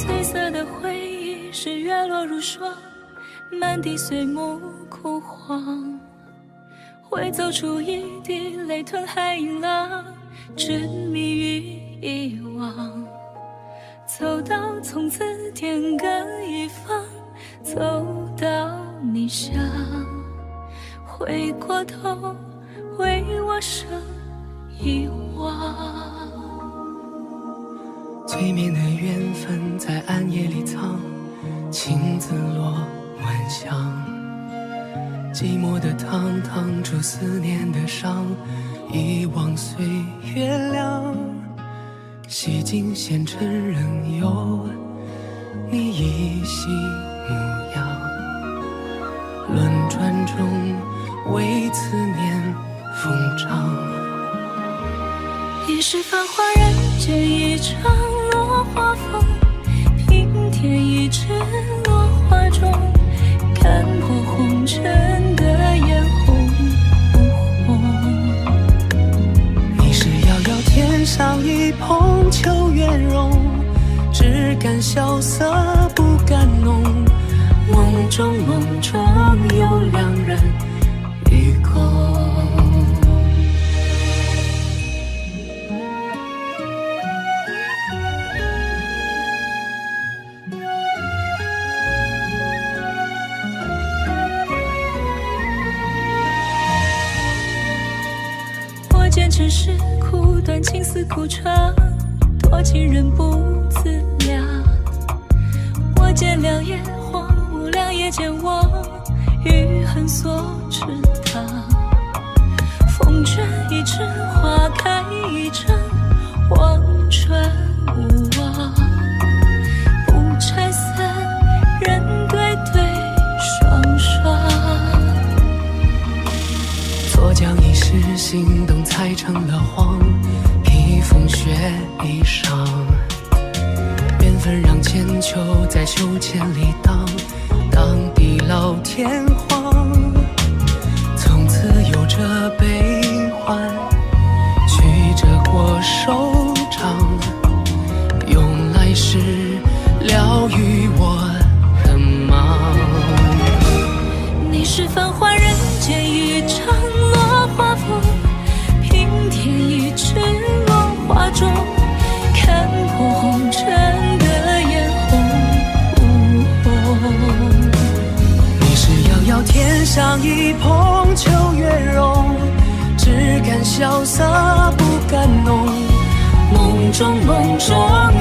褪色的回忆是月落如霜，满地碎木枯黄，会走出一滴泪吞海银浪，执迷于遗忘。走到从此天各一方，走到你乡，回过头为我生遗忘。 催眠的缘分在暗夜里藏，情字落晚香。寂寞的汤烫出思念的伤，遗忘岁月凉。洗尽纤尘仍有你依稀模样，轮转中为思念疯长。 已是繁华人间一场落花风，平添一纸落花中，看破红尘的眼红不红。 你是遥遥天上一捧秋月容，只敢萧瑟不敢浓。梦中有两人与共。 我见尘世苦短，情丝苦长，多情人不自量。我见良夜荒芜，良夜见我余恨所池塘。风卷一枝花开一场，望穿无望。不拆散，人对对双双。 左将一时心动踩成了谎，披风雪衣裳。缘分让千秋在秋千里荡，荡地老天荒。从此有着悲欢，曲折过收场，用来世疗愈我的忙。 你是繁华人间一场落花风，平添一纸落花中，看破红尘的眼红不红。 你是遥遥天上一捧秋月容，只敢萧瑟不敢浓。梦中